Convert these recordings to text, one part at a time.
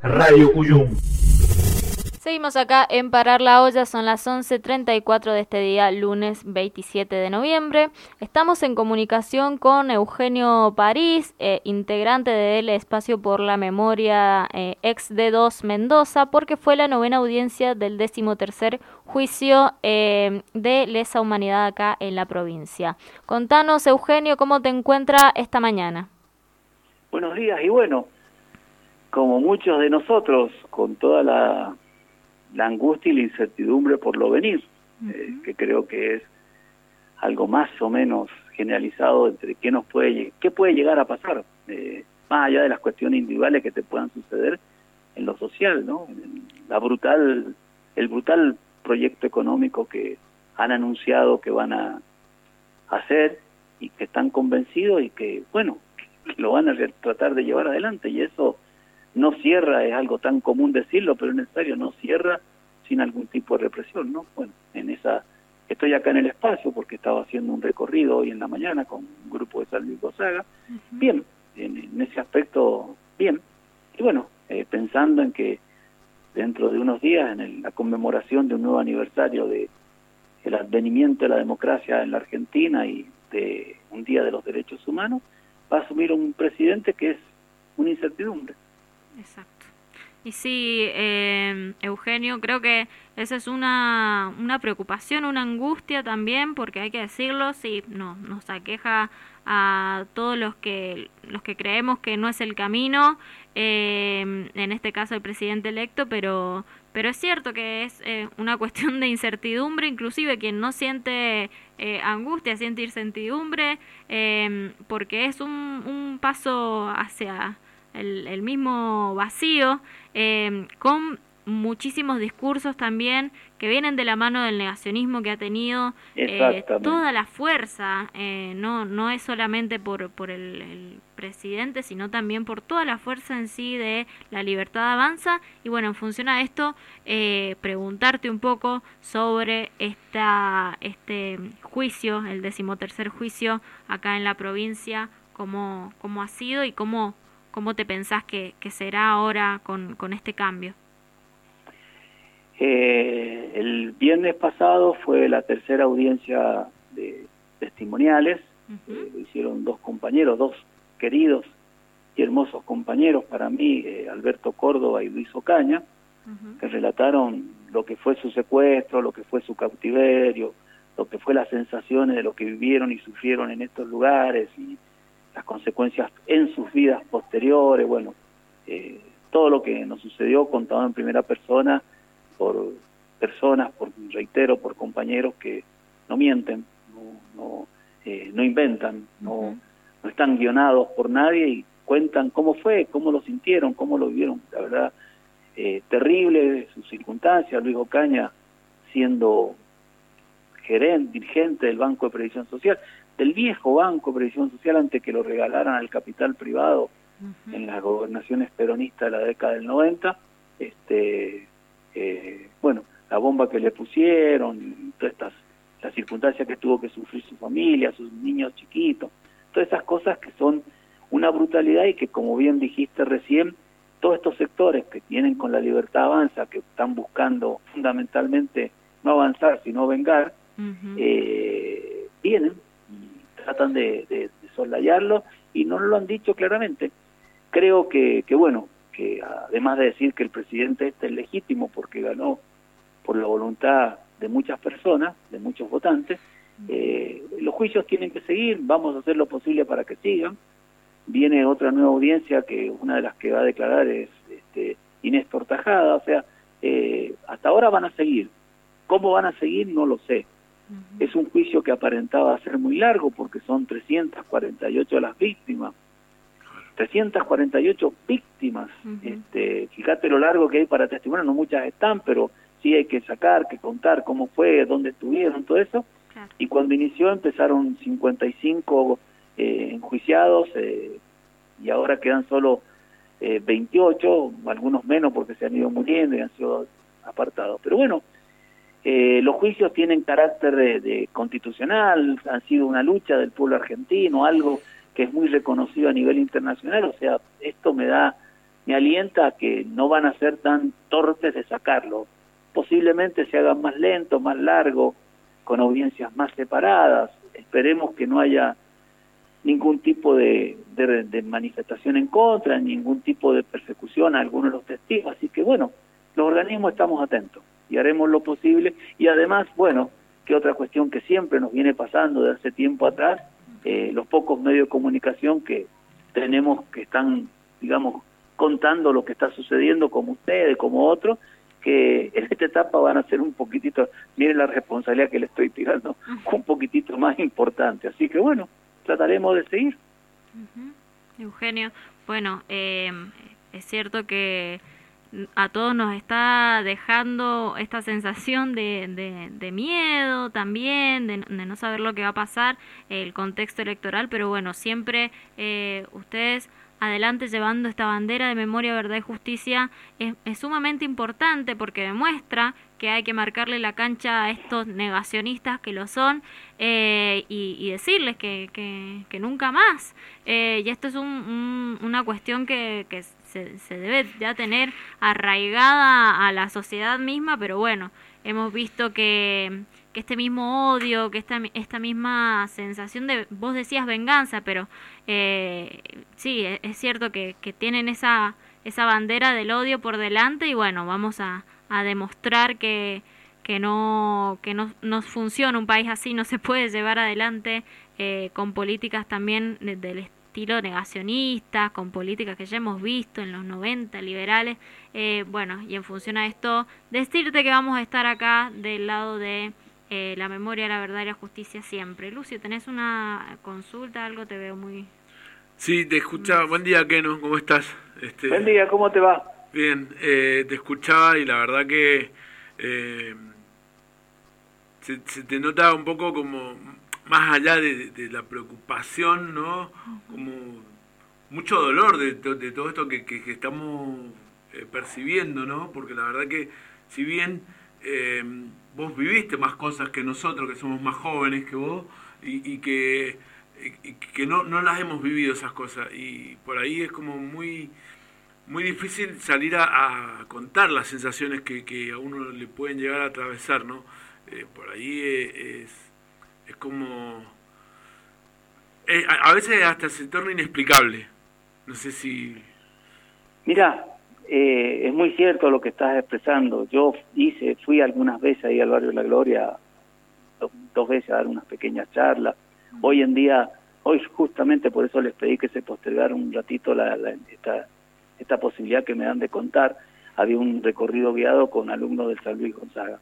Radio Cuyum. Seguimos acá en Parar la Olla, son las 11:34 de este día, lunes 27 de noviembre. Estamos en comunicación con Eugenio París, integrante del Espacio por la Memoria ex D2 Mendoza, porque fue la 9ª audiencia del 13º juicio de lesa humanidad acá en la provincia. Contanos, Eugenio, ¿cómo te encuentras esta mañana? Buenos días, y bueno, como muchos de nosotros, con toda la angustia y la incertidumbre por lo venir, que creo que es algo más o menos generalizado entre qué puede llegar a pasar, más allá de las cuestiones individuales que te puedan suceder en lo social, ¿no? El brutal proyecto económico que han anunciado que van a hacer y que están convencidos y que, bueno, que lo van a tratar de llevar adelante, y eso no cierra, es algo tan común decirlo, pero es necesario, no cierra sin algún tipo de represión, ¿no? Bueno, estoy acá en el espacio porque estaba haciendo un recorrido hoy en la mañana con un grupo de San Luis Gonzaga. Bien, en ese aspecto, bien. Y bueno, pensando en que dentro de unos días, en la conmemoración de un nuevo aniversario de el advenimiento de la democracia en la Argentina y de un Día de los Derechos Humanos, va a asumir un presidente que es una incertidumbre. Exacto. Y sí, Eugenio, creo que esa es una preocupación, una angustia también, porque hay que decirlo, sí, nos aqueja a todos los que creemos que no es el camino, en este caso el presidente electo, pero es cierto que es una cuestión de incertidumbre, inclusive quien no siente angustia, siente incertidumbre, porque es un paso hacia el mismo vacío, con muchísimos discursos también que vienen de la mano del negacionismo que ha tenido toda la fuerza, no es solamente por el presidente, sino también por toda la fuerza en sí de La Libertad Avanza. Y bueno, en función a esto, preguntarte un poco sobre este juicio, el 13º juicio acá en la provincia, cómo ha sido y ¿Cómo te pensás que será ahora con este cambio? El viernes pasado fue la 3ª audiencia de testimoniales. Lo hicieron dos queridos y hermosos compañeros para mí, Alberto Córdoba y Luis Ocaña, que relataron lo que fue su secuestro, lo que fue su cautiverio, lo que fue las sensaciones de lo que vivieron y sufrieron en estos lugares y las consecuencias en sus vidas posteriores. Bueno, todo lo que nos sucedió contado en primera persona por personas, por compañeros que no mienten, no inventan, no están guionados por nadie y cuentan cómo fue, cómo lo sintieron, cómo lo vivieron. La verdad, terrible sus circunstancias. Luis Ocaña siendo dirigente del Banco de Previsión Social, del viejo Banco de Previsión Social, antes que lo regalaran al capital privado en las gobernaciones peronistas de la década del 90, bueno, la bomba que le pusieron, todas las circunstancias que tuvo que sufrir su familia, sus niños chiquitos, todas esas cosas que son una brutalidad y que, como bien dijiste recién, todos estos sectores que tienen con La Libertad Avanza, que están buscando fundamentalmente no avanzar, sino vengar, vienen y tratan de soslayarlo y no lo han dicho claramente. Creo que bueno, que además de decir que el presidente es legítimo porque ganó por la voluntad de muchas personas, de muchos votantes, los juicios tienen que seguir, vamos a hacer lo posible para que sigan. Viene otra nueva audiencia que una de las que va a declarar es Inés Tortajada, o sea, hasta ahora van a seguir. ¿Cómo van a seguir? No lo sé. Es un juicio que aparentaba ser muy largo porque son 348 las víctimas. 348 víctimas. Fíjate lo largo que hay para testimoniar, no muchas están, pero sí hay que sacar, que contar cómo fue, dónde estuvieron, todo eso. Claro. Y cuando inició empezaron 55 enjuiciados y ahora quedan solo 28, algunos menos porque se han ido muriendo y han sido apartados. Pero bueno, los juicios tienen carácter de constitucional, han sido una lucha del pueblo argentino, algo que es muy reconocido a nivel internacional. O sea, esto me da me alienta a que no van a ser tan torpes de sacarlo. Posiblemente se hagan más lento, más largo, con audiencias más separadas. Esperemos que no haya ningún tipo de manifestación en contra, ningún tipo de persecución a algunos de los testigos. Así que bueno, los organismos estamos atentos y haremos lo posible. Y además, bueno, que otra cuestión que siempre nos viene pasando de hace tiempo atrás, los pocos medios de comunicación que tenemos que están, digamos, contando lo que está sucediendo, como ustedes, como otros, que en esta etapa van a ser un poquitito, miren la responsabilidad que le estoy tirando, un poquitito más importante. Así que bueno, trataremos de seguir. Eugenio, bueno, es cierto que a todos nos está dejando esta sensación de miedo también, de no saber lo que va a pasar, el contexto electoral, pero bueno, siempre ustedes adelante llevando esta bandera de memoria, verdad y justicia es sumamente importante porque demuestra que hay que marcarle la cancha a estos negacionistas que lo son y decirles que nunca más. Y esto es una cuestión que se debe ya tener arraigada a la sociedad misma, pero bueno, hemos visto que este mismo odio, que esta misma sensación de, vos decías venganza, pero sí, es cierto que tienen esa bandera del odio por delante y bueno, vamos a demostrar que no funciona un país así, no se puede llevar adelante con políticas también del estilo negacionista, con políticas que ya hemos visto en los 90, liberales, bueno, y en función a esto, decirte que vamos a estar acá del lado de la memoria, la verdad y la justicia siempre. Lucio, ¿tenés una consulta? Algo te veo muy... Sí, te escuchaba. Buen día, Keno, ¿cómo estás? Buen día, ¿cómo te va? Bien, te escuchaba y la verdad que se te nota un poco como más allá de la preocupación, ¿no? Como mucho dolor de todo esto que estamos percibiendo, ¿no? Porque la verdad que si bien vos viviste más cosas que nosotros, que somos más jóvenes que vos, y que no las hemos vivido esas cosas, y por ahí es como muy difícil salir a contar las sensaciones que a uno le pueden llegar a atravesar, ¿no? Por ahí es como... a veces hasta se torna inexplicable. No sé si... Mirá, es muy cierto lo que estás expresando. Yo fui algunas veces ahí al Barrio de la Gloria, dos veces a dar unas pequeñas charlas. Hoy justamente por eso les pedí que se postergara un ratito esta posibilidad que me dan de contar. Había un recorrido guiado con alumnos del San Luis Gonzaga.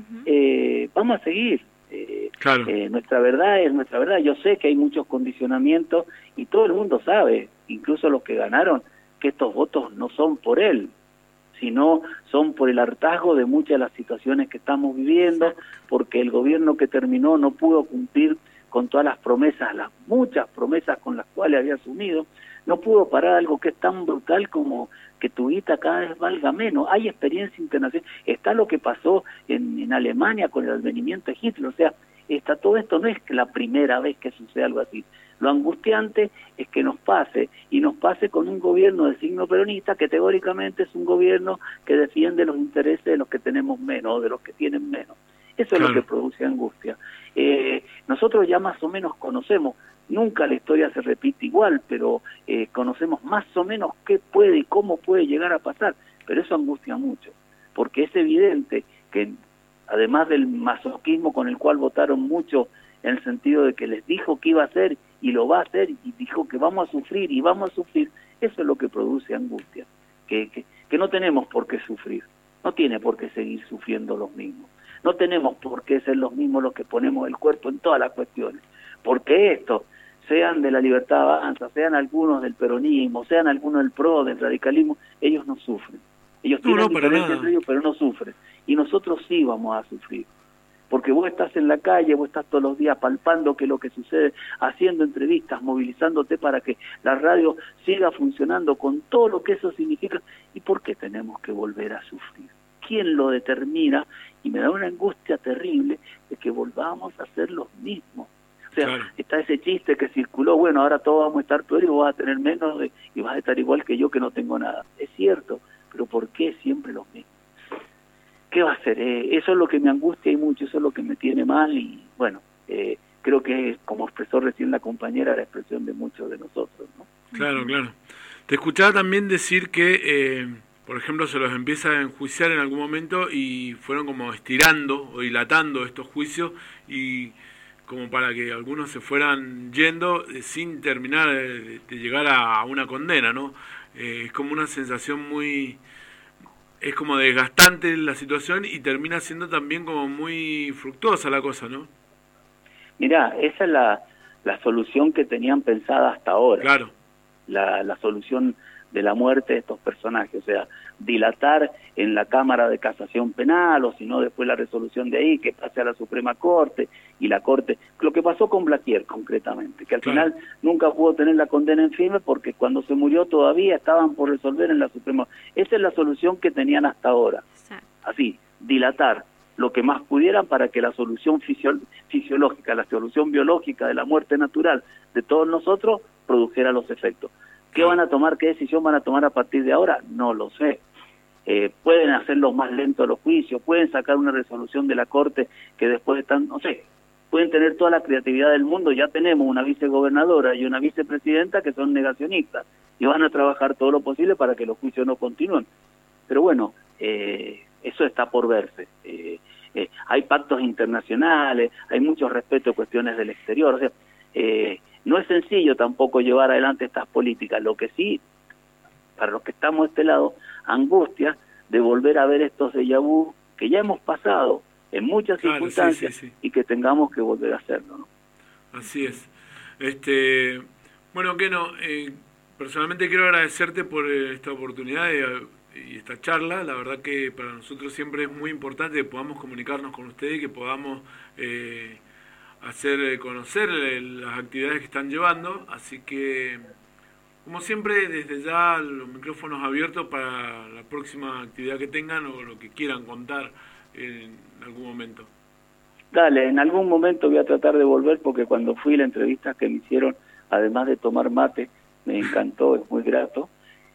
Vamos a seguir. Claro. Nuestra verdad es nuestra verdad. Yo sé que hay muchos condicionamientos y todo el mundo sabe, incluso los que ganaron, que estos votos no son por él, sino son por el hartazgo de muchas de las situaciones que estamos viviendo, porque el gobierno que terminó no pudo cumplir con todas las promesas, las muchas promesas con las cuales había asumido, no pudo parar algo que es tan brutal como que tu guita cada vez valga menos. Hay experiencia internacional, está lo que pasó en Alemania con el advenimiento de Hitler, o sea, todo esto no es la primera vez que sucede algo así. Lo angustiante es que nos pase, y nos pase con un gobierno de signo peronista, que teóricamente es un gobierno que defiende los intereses de los que tenemos menos, o de los que tienen menos. Eso es lo que produce angustia. Nosotros ya más o menos conocemos, nunca la historia se repite igual, pero conocemos más o menos qué puede y cómo puede llegar a pasar, pero eso angustia mucho, porque es evidente que además del masoquismo con el cual votaron mucho, en el sentido de que les dijo que iba a hacer y lo va a hacer, y dijo que vamos a sufrir y vamos a sufrir, eso es lo que produce angustia, que no tenemos por qué sufrir, no tiene por qué seguir sufriendo los mismos. No tenemos por qué ser los mismos los que ponemos el cuerpo en todas las cuestiones, porque estos, sean de la Libertad Avanza, sean algunos del peronismo, sean algunos del PRO, del radicalismo, ellos no sufren. Ellos tienen diferencias entre ellos, pero no sufren. Y nosotros sí vamos a sufrir. Porque vos estás en la calle, vos estás todos los días palpando que lo que sucede, haciendo entrevistas, movilizándote para que la radio siga funcionando con todo lo que eso significa. ¿Y por qué tenemos que volver a sufrir? ¿Quién lo determina? Y me da una angustia terrible de que volvamos a ser los mismos. O sea, claro. Está ese chiste que circuló, bueno, ahora todos vamos a estar peor y vos vas a tener menos y vas a estar igual que yo que no tengo nada. Es cierto, pero ¿por qué siempre los mismos? ¿Qué va a hacer? Eso es lo que me angustia y mucho, eso es lo que me tiene mal y bueno, creo que como expresó recién la compañera, la expresión de muchos de nosotros, ¿no? Claro, claro. Te escuchaba también decir que, por ejemplo, se los empieza a enjuiciar en algún momento y fueron como estirando o dilatando estos juicios y como para que algunos se fueran yendo sin terminar de llegar a una condena, ¿no? Es como una sensación es como desgastante la situación y termina siendo también como muy fructuosa la cosa, ¿no? Mirá, esa es la solución que tenían pensada hasta ahora. Claro. La solución de la muerte de estos personajes, o sea, dilatar en la Cámara de Casación Penal, o si no, después la resolución de ahí, que pase a la Suprema Corte, y la Corte, lo que pasó con Blaquier concretamente, que al final nunca pudo tener la condena en firme porque cuando se murió todavía estaban por resolver en la Suprema. Esa es la solución que tenían hasta ahora, así, dilatar lo que más pudieran para que la solución fisiológica, la solución biológica de la muerte natural de todos nosotros produjera los efectos. ¿Qué van a tomar? ¿Qué decisión van a tomar a partir de ahora? No lo sé. Pueden hacerlos más lentos los juicios, pueden sacar una resolución de la Corte que después están, no sé, pueden tener toda la creatividad del mundo. Ya tenemos una vicegobernadora y una vicepresidenta que son negacionistas y van a trabajar todo lo posible para que los juicios no continúen. Pero bueno, eso está por verse. Hay pactos internacionales, hay mucho respeto a cuestiones del exterior, o sea, no es sencillo tampoco llevar adelante estas políticas. Lo que sí, para los que estamos de este lado, angustia de volver a ver estos déjà vu que ya hemos pasado en muchas circunstancias, sí. Y que tengamos que volver a hacerlo, ¿no? Así es. Bueno, Keno, personalmente quiero agradecerte por esta oportunidad y esta charla. La verdad que para nosotros siempre es muy importante que podamos comunicarnos con ustedes y que podamos hacer conocer las actividades que están llevando, así que como siempre desde ya los micrófonos abiertos para la próxima actividad que tengan o lo que quieran contar en algún momento. Dale, en algún momento voy a tratar de volver porque cuando fui a la entrevista que me hicieron, además de tomar mate, me encantó, es muy grato.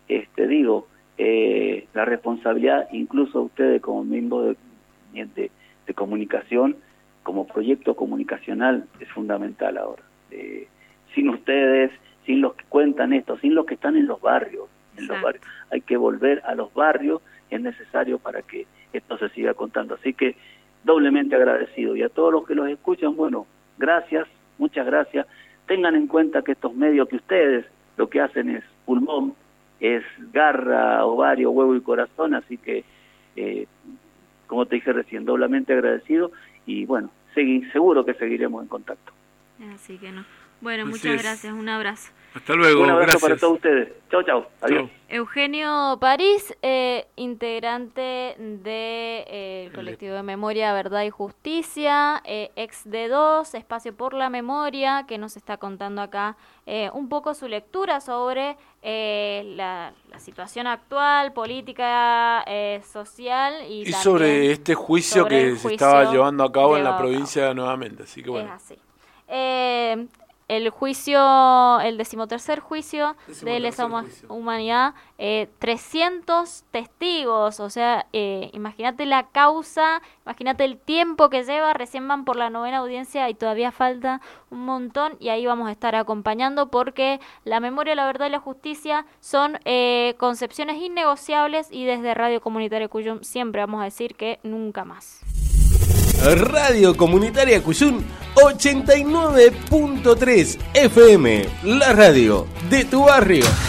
La responsabilidad, incluso ustedes como miembros de comunicación, como proyecto comunicacional, es fundamental ahora. Sin ustedes, sin los que cuentan esto, sin los que están en los barrios, hay que volver a los barrios, es necesario para que esto se siga contando. Así que doblemente agradecido. Y a todos los que los escuchan, bueno, gracias, muchas gracias. Tengan en cuenta que estos medios que ustedes lo que hacen es pulmón, es garra, ovario, huevo y corazón, así que, como te dije recién, doblemente agradecido y bueno, seguro que seguiremos en contacto. Así que no. Bueno, muchas gracias, un abrazo. Hasta luego, un abrazo gracias. Para todos ustedes. Chau, adiós. Eugenio París, integrante del colectivo de Memoria, Verdad y Justicia, ex D2, Espacio por la Memoria, que nos está contando acá un poco su lectura sobre la situación actual, política, social y también sobre este juicio que se estaba llevando a cabo en la provincia nuevamente, así que bueno. Es así. El juicio, el 13º juicio de lesa humanidad, 300 testigos, o sea, imagínate la causa, imagínate el tiempo que lleva, recién van por la 9ª audiencia y todavía falta un montón y ahí vamos a estar acompañando porque la memoria, la verdad y la justicia son concepciones innegociables y desde Radio Comunitaria Cuyum siempre vamos a decir que nunca más. Radio Comunitaria Cuyum 89.3 FM, la radio de tu barrio.